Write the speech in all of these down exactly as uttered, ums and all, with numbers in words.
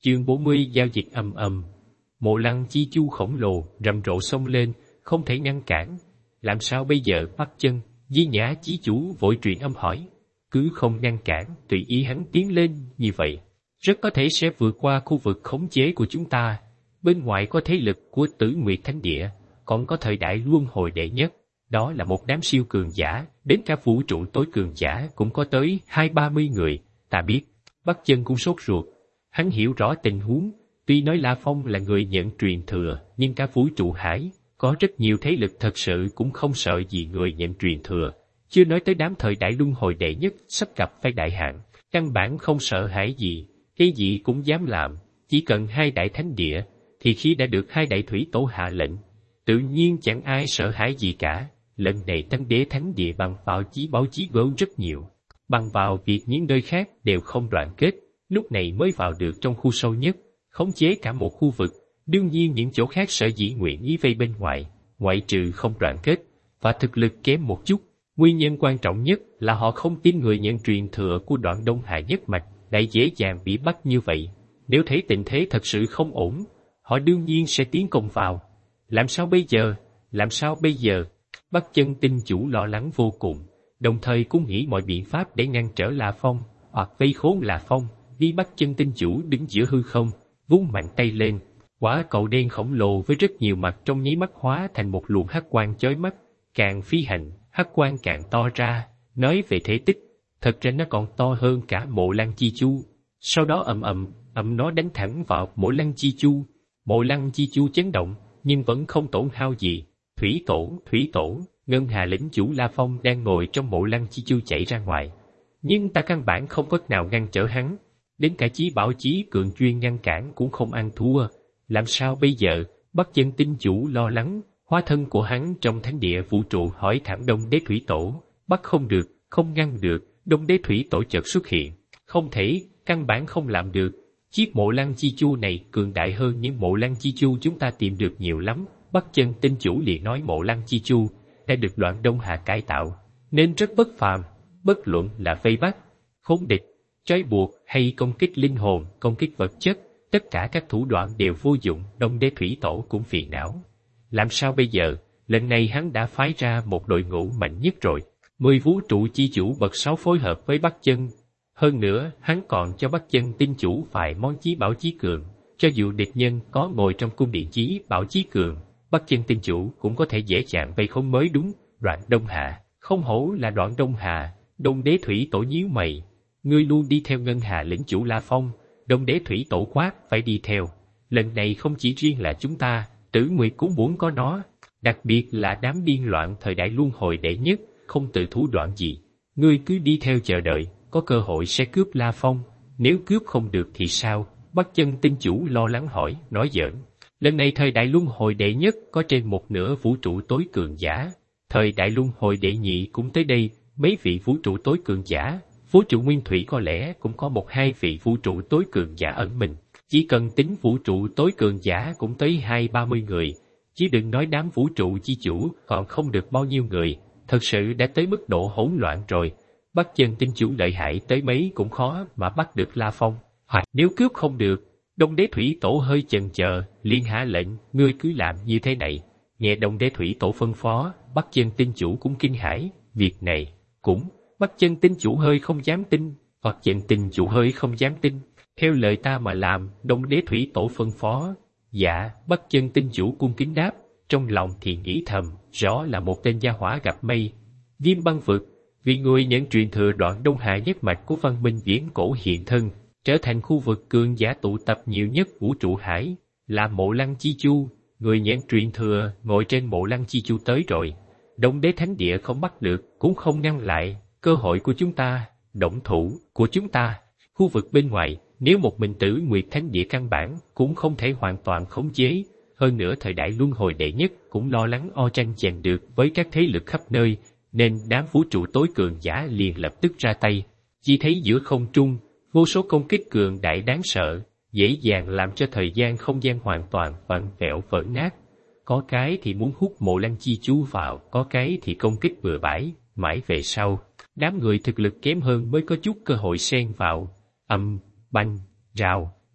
Chương bốn mươi giao dịch ầm ầm. Mộ Lăng Chi Chu khổng lồ rầm rộ xông lên, không thể ngăn cản. Làm sao bây giờ? Bắc Chân, Di Nhã Chí Chủ vội truyền âm hỏi. Cứ không ngăn cản, tùy ý hắn tiến lên như vậy, rất có thể sẽ vượt qua khu vực khống chế của chúng ta. Bên ngoài có thế lực của Tử Nguyệt Thánh Địa, còn có thời đại luân hồi đệ nhất. Đó là một đám siêu cường giả, đến cả vũ trụ tối cường giả cũng có tới hai ba mươi người. Ta biết. Bắc Chân cũng sốt ruột. Hắn hiểu rõ tình huống. Tuy nói La Phong là người nhận truyền thừa, nhưng cả vũ trụ hải, có rất nhiều thế lực thật sự cũng không sợ gì người nhận truyền thừa. Chưa nói tới đám thời đại luân hồi đệ nhất sắp gặp phải đại hạn, căn bản không sợ hãi gì, cái gì cũng dám làm. Chỉ cần hai đại thánh địa, thì khi đã được hai đại thủy tổ hạ lệnh, tự nhiên chẳng ai sợ hãi gì cả. Lần này Tân Đế Thánh Địa bằng vào chí báo chí gớm rất nhiều, bằng vào việc những nơi khác đều không đoàn kết, lúc này mới vào được trong khu sâu nhất, khống chế cả một khu vực. Đương nhiên những chỗ khác sở dĩ nguyện ý vây bên ngoài, ngoại trừ không đoàn kết và thực lực kém một chút. Nguyên nhân quan trọng nhất là họ không tin người nhận truyền thừa của Đoạn Đông Hà nhất mạch lại dễ dàng bị bắt như vậy. Nếu thấy tình thế thật sự không ổn, họ đương nhiên sẽ tiến công vào. Làm sao bây giờ? Làm sao bây giờ? Bắc Chân Tinh Chủ lo lắng vô cùng, đồng thời cũng nghĩ mọi biện pháp để ngăn trở La Phong hoặc vây khốn La Phong. Đi Bắc Chân Tinh Chủ đứng giữa hư không, vung mạnh tay lên, quả cầu đen khổng lồ với rất nhiều mặt trong nháy mắt hóa thành một luồng hắc quang chói mắt. Càng phi hành, hắc quang càng to ra. Nói về thể tích, thật ra nó còn to hơn cả Mộ Lăng Chi Chu. Sau đó ầm ầm, ầm nó đánh thẳng vào Mộ Lăng Chi Chu. Mộ Lăng Chi Chu chấn động, nhưng vẫn không tổn hao gì. Thủy Tổ, Thủy Tổ, Ngân Hà lĩnh chủ La Phong đang ngồi trong Mộ Lăng Chi Chu chạy ra ngoài. Nhưng ta căn bản không có nào ngăn trở hắn. Đến cả chí bảo chí cường chuyên ngăn cản cũng không ăn thua. Làm sao bây giờ? Bắc Chân Tinh Chủ lo lắng. Hóa thân của hắn trong thánh địa vũ trụ hỏi thẳng Đông Đế Thủy Tổ. Bắt không được, không ngăn được. Đông Đế Thủy Tổ chợt xuất hiện. Không thể, căn bản không làm được. Chiếc Mộ Lăng Chi Chu này cường đại hơn những Mộ Lăng Chi Chu chúng ta tìm được nhiều lắm. Bắc Chân Tinh Chủ liền nói Mộ Lăng Chi Chu đã được Đoạn Đông Hà cải tạo, nên rất bất phàm. Bất luận là vây bắt, khống địch, trói buộc hay công kích linh hồn, công kích vật chất, tất cả các thủ đoạn đều vô dụng. Đông Đế Thủy Tổ cũng phiền não. Làm sao bây giờ? Lần này hắn đã phái ra một đội ngũ mạnh nhất rồi. Mười vũ trụ chi chủ bậc sáu phối hợp với Bắc Chân. Hơn nữa, hắn còn cho Bắc Chân Tinh Chủ vài món chí bảo chí cường. Cho dù địch nhân có ngồi trong cung điện chí bảo chí cường, Bắc Chân Tinh Chủ cũng có thể dễ dàng vây khốn mới đúng. Đoạn Đông Hà, không hổ là Đoạn Đông Hà. Đông Đế Thủy Tổ nhíu mày. Ngươi luôn đi theo Ngân Hà lĩnh chủ La Phong. Đông Đế Thủy Tổ quát, phải đi theo. Lần này không chỉ riêng là chúng ta, Tử Nguyệt cũng muốn có nó. Đặc biệt là đám điên loạn thời đại luân hồi đệ nhất, không tự thủ đoạn gì. Ngươi cứ đi theo chờ đợi, có cơ hội sẽ cướp La Phong. Nếu cướp không được thì sao? Bắc Chân Tinh Chủ lo lắng hỏi, nói giỡn. Lần này thời đại luân hồi đệ nhất có trên một nửa vũ trụ tối cường giả. Thời đại luân hồi đệ nhị cũng tới đây, mấy vị vũ trụ tối cường giả. Vũ trụ nguyên thủy có lẽ cũng có một hai vị vũ trụ tối cường giả ẩn mình. Chỉ cần tính vũ trụ tối cường giả cũng tới hai ba mươi người. Chứ đừng nói đám vũ trụ chi chủ còn không được bao nhiêu người. Thật sự đã tới mức độ hỗn loạn rồi. Bắc Chân Tinh Chủ lợi hại tới mấy cũng khó mà bắt được La Phong. Hoặc nếu cướp không được, Đông Đế Thủy Tổ hơi chần chờ, liền hạ lệnh, ngươi cứ làm như thế này. Nghe Đông Đế Thủy Tổ phân phó, Bắc Chân Tinh Chủ cũng kinh hãi. Việc này cũng Bắc Chân Tinh Chủ hơi không dám tin, hoặc Chân Tinh Chủ hơi không dám tin. Theo lời ta mà làm, Đông Đế Thủy Tổ phân phó. Dạ, Bắc Chân Tinh Chủ cung kính đáp, trong lòng thì nghĩ thầm, rõ là một tên gia hỏa gặp may. Viêm Băng Vực, vì người nhận truyền thừa Đoạn Đông Hà nhất mạch của văn minh viễn cổ hiện thân, trở thành khu vực cường giả tụ tập nhiều nhất vũ trụ hải, là Mộ Lăng Chi Chu. Người nhận truyền thừa ngồi trên Mộ Lăng Chi Chu tới rồi. Đông Đế Thánh Địa không bắt được, cũng không ngăn lại. Cơ hội của chúng ta, động thủ của chúng ta. Khu vực bên ngoài, nếu một mình Tử Nguyệt Thánh Địa căn bản cũng không thể hoàn toàn khống chế. Hơn nữa thời đại luân hồi đệ nhất cũng lo lắng o tranh giành được với các thế lực khắp nơi, nên đám vũ trụ tối cường giả liền lập tức ra tay. Chỉ thấy giữa không trung, vô số công kích cường đại đáng sợ, dễ dàng làm cho thời gian không gian hoàn toàn vặn vẹo vỡ nát. Có cái thì muốn hút Mộ Lăng Chi Chu vào, có cái thì công kích bừa bãi. Mãi về sau, đám người thực lực kém hơn mới có chút cơ hội xen vào. Âm, banh, rào,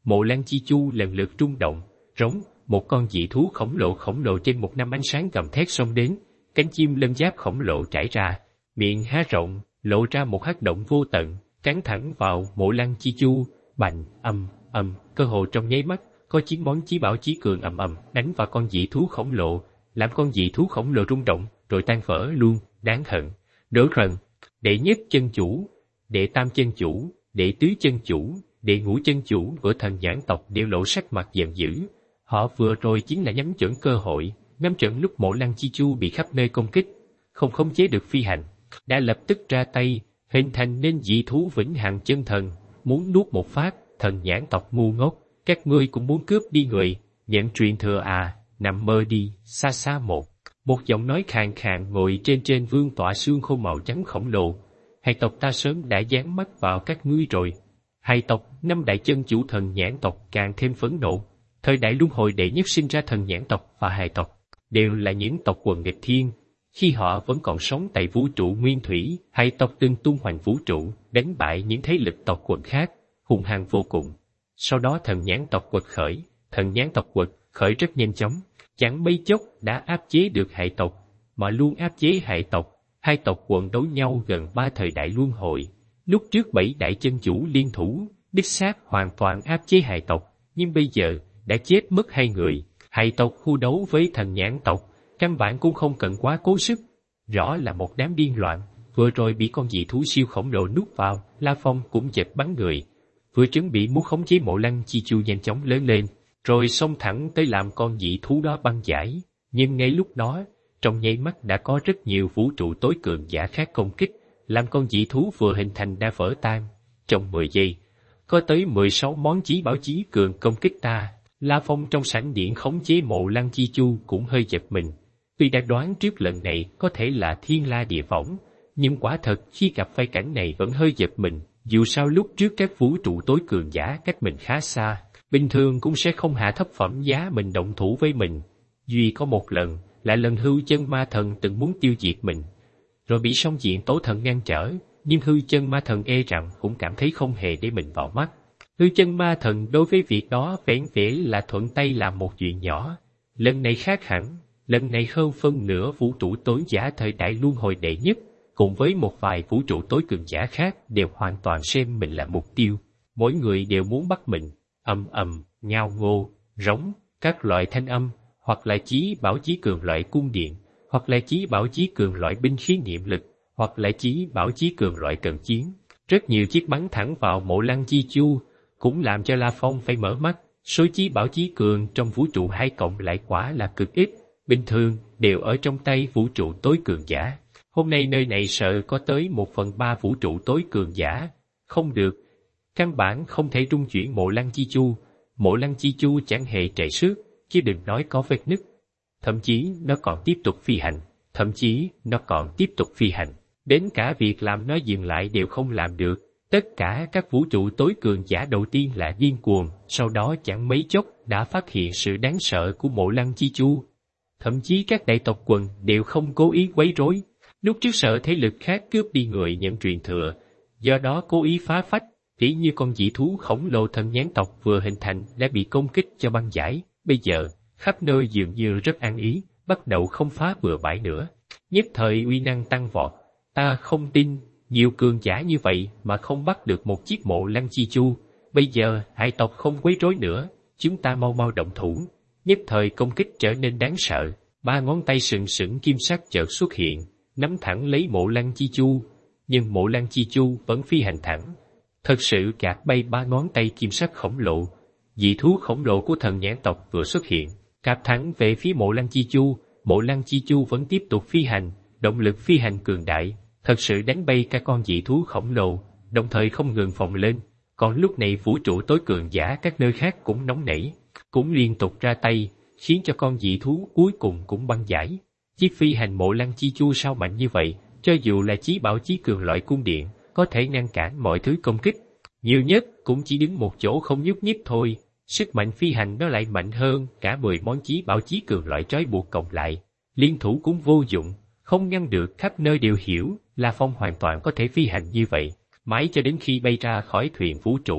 Mộ Lăng Chi Chu lần lượt rung động, rống, một con dị thú khổng lồ khổng lồ trên một năm ánh sáng gầm thét xông đến, cánh chim lân giáp khổng lồ trải ra, miệng há rộng, lộ ra một hắc động vô tận, cắn thẳng vào Mộ Lăng Chi Chu, bành, âm, âm, cơ hồ trong nháy mắt, có chín món chí bảo chí cường ầm ầm đánh vào con dị thú khổng lồ, làm con dị thú khổng lồ rung động, rồi tan vỡ luôn, đáng hận. Đỡ rần, đệ nhất chân chủ, đệ tam chân chủ, đệ tứ chân chủ, đệ ngũ chân chủ của thần nhãn tộc đều lộ sắc mặt giận dữ. Họ vừa rồi chính là nhắm chuẩn cơ hội, nhắm chuẩn lúc Mộ Lăng Chi Chu bị khắp nơi công kích, không khống chế được phi hành, đã lập tức ra tay, hình thành nên dị thú vĩnh hằng chân thần, muốn nuốt một phát. Thần nhãn tộc ngu ngốc, các ngươi cũng muốn cướp đi người, nhận truyền thừa à, nằm mơ đi, xa xa một. Một giọng nói khàn khàn ngồi trên trên vương tọa xương khô màu trắng khổng lồ. Hai tộc ta sớm đã dán mắt vào các ngươi rồi. Hai tộc, năm đại chân chủ thần nhãn tộc càng thêm phẫn nộ. Thời đại luân hồi đệ nhất sinh ra thần nhãn tộc và hai tộc, đều là những tộc quần nghịch thiên. Khi họ vẫn còn sống tại vũ trụ nguyên thủy, hai tộc từng tung hoành vũ trụ, đánh bại những thế lực tộc quần khác, hung hăng vô cùng. Sau đó thần nhãn tộc quật khởi, thần nhãn tộc quật khởi rất nhanh chóng, chẳng mấy chốc đã áp chế được hải tộc, mà luôn áp chế hải tộc. Hai tộc quần đấu nhau gần ba thời đại luân hồi. Lúc trước bảy đại chân chủ liên thủ, đích xác hoàn toàn áp chế hải tộc, nhưng bây giờ đã chết mất hai người. Hải tộc khu đấu với thần nhãn tộc, căn bản cũng không cần quá cố sức, rõ là một đám điên loạn. Vừa rồi bị con dị thú siêu khổng lồ nuốt vào, La Phong cũng giật bắn người. Vừa chuẩn bị muốn khống chế Mộ Lăng Chi Chu nhanh chóng lớn lên, rồi xông thẳng tới làm con dị thú đó băng giải. Nhưng ngay lúc đó, trong nháy mắt đã có rất nhiều vũ trụ tối cường giả khác công kích, làm con dị thú vừa hình thành đã vỡ tan. Trong mười giây, có tới mười sáu món chí bảo chí cường công kích ta. La Phong trong sảnh điện khống chế Mộ Lăng Chi Chu cũng hơi giật mình. Tuy đã đoán trước lần này có thể là thiên la địa võng, nhưng quả thật khi gặp phải cảnh này vẫn hơi giật mình. Dù sao lúc trước các vũ trụ tối cường giả cách mình khá xa, bình thường cũng sẽ không hạ thấp phẩm giá mình động thủ với mình. Duy có một lần, là lần hư chân ma thần từng muốn tiêu diệt mình, rồi bị song diện tố thần ngăn trở, nhưng hư chân ma thần e rằng cũng cảm thấy không hề để mình vào mắt. Hư chân ma thần đối với việc đó vẻn vẽ là thuận tay làm một chuyện nhỏ. Lần này khác hẳn, lần này hơn phân nửa vũ trụ tối giả thời đại luân hồi đệ nhất, cùng với một vài vũ trụ tối cường giả khác đều hoàn toàn xem mình là mục tiêu. Mỗi người đều muốn bắt mình, ầm ầm, ngao ngô, rống, các loại thanh âm, hoặc là chí bảo chí cường loại cung điện, hoặc là chí bảo chí cường loại binh khí niệm lực, hoặc là chí bảo chí cường loại cận chiến. Rất nhiều chiếc bắn thẳng vào Mộ Lăng Chi Chu, cũng làm cho La Phong phải mở mắt. Số chí bảo chí cường trong vũ trụ hai cộng lại quả là cực ít, bình thường đều ở trong tay vũ trụ tối cường giả. Hôm nay nơi này sợ có tới một phần ba vũ trụ tối cường giả. Không được, căn bản không thể trung chuyển Mộ Lăng Chi Chu. Mộ Lăng Chi Chu chẳng hề trệ xước, chứ đừng nói có vết nứt. Thậm chí nó còn tiếp tục phi hành, thậm chí nó còn tiếp tục phi hành. Đến cả việc làm nó dừng lại đều không làm được. Tất cả các vũ trụ tối cường giả đầu tiên là điên cuồng, sau đó chẳng mấy chốc đã phát hiện sự đáng sợ của Mộ Lăng Chi Chu. Thậm chí các đại tộc quần đều không cố ý quấy rối. Lúc trước sợ thế lực khác cướp đi người nhận truyền thừa, do đó cố ý phá phách, tỉ như con dị thú khổng lồ thần nhãn tộc vừa hình thành đã bị công kích cho băng giải. Bây giờ, khắp nơi dường như rất an ý, bắt đầu không phá bừa bãi nữa. Nhất thời uy năng tăng vọt. Ta không tin, nhiều cường giả như vậy mà không bắt được một chiếc Mộ Lăng Chi Chu. Bây giờ, hai tộc không quấy rối nữa, chúng ta mau mau động thủ. Nhất thời công kích trở nên đáng sợ. Ba ngón tay sừng sững kim sắc chợt xuất hiện, nắm thẳng lấy Mộ Lăng Chi Chu. Nhưng Mộ Lăng Chi Chu vẫn phi hành thẳng. Thật sự gạt bay ba ngón tay kim sắc khổng lồ. Dị thú khổng lồ của thần nhãn tộc vừa xuất hiện, cạp thẳng về phía Mộ Lăng Chi Chu. Mộ Lăng Chi Chu vẫn tiếp tục phi hành, động lực phi hành cường đại, thật sự đánh bay cả con dị thú khổng lồ, đồng thời không ngừng phồng lên. Còn lúc này vũ trụ tối cường giả các nơi khác cũng nóng nảy, cũng liên tục ra tay, khiến cho con dị thú cuối cùng cũng băng giải. Chiếc phi hành Mộ Lăng Chi Chu sao mạnh như vậy, cho dù là chí bảo chí cường loại cung điện, có thể ngăn cản mọi thứ công kích. Nhiều nhất cũng chỉ đứng một chỗ không nhúc nhích thôi. Sức mạnh phi hành nó lại mạnh hơn cả mười món chí bảo chí cường loại trói buộc cộng lại. Liên thủ cũng vô dụng, không ngăn được, khắp nơi đều hiểu, La Phong hoàn toàn có thể phi hành như vậy, mãi cho đến khi bay ra khỏi thuyền vũ trụ.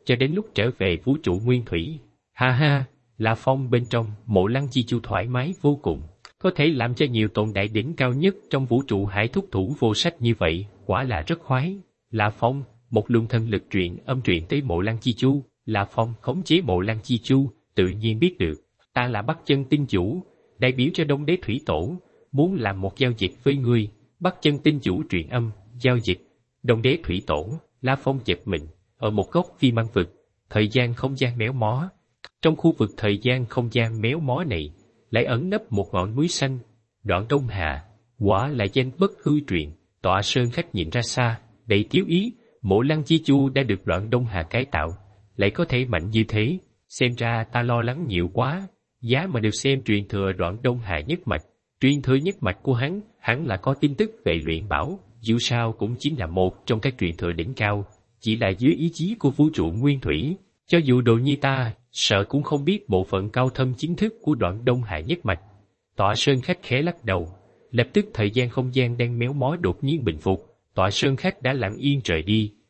cho đến lúc trở về vũ trụ nguyên thủy. Ha ha, La Phong bên trong Mộ Lăng Chi Chu thoải mái vô cùng, có thể làm cho nhiều tồn tại đỉnh cao nhất trong vũ trụ hải thúc thủ vô sách như vậy, quả là rất khoái. La Phong, một luồng thần lực truyền âm truyền tới Mộ Lăng Chi Chu. La Phong khống chế Mộ Lăng Chi Chu, tự nhiên biết được, ta là Bắc Chân Tinh Chủ, đại biểu cho Đông Đế Thủy Tổ, muốn làm một giao dịch với ngươi. Bắc Chân Tinh Chủ truyền âm, giao dịch. Đông Đế Thủy Tổ, La Phong giật mình, ở một góc phi mang vực, thời gian không gian méo mó. Trong khu vực thời gian không gian méo mó này, lại ẩn nấp một ngọn núi xanh, Đoạn Đông Hà, quả là danh bất hư truyền. Tọa Sơn Khách nhìn ra xa, đầy thiếu ý, Mộ Lăng Chi Chu đã được Đoạn Đông Hà cải tạo, lại có thể mạnh như thế, xem ra ta lo lắng nhiều quá. Giá mà được xem truyền thừa Đoạn Đông Hà nhất mạch, truyền thừa nhất mạch của hắn, hắn là có tin tức về luyện bảo, dù sao cũng chính là một trong các truyền thừa đỉnh cao, chỉ là dưới ý chí của vũ trụ nguyên thủy, cho dù đồ nhi ta, sợ cũng không biết bộ phận cao thâm chính thức của Đoạn Đông Hà nhất mạch. Tọa Sơn Khách khẽ lắc đầu, lập tức thời gian không gian đang méo mó đột nhiên bình phục, Tọa Sơn Khách đã lặng yên rời đi,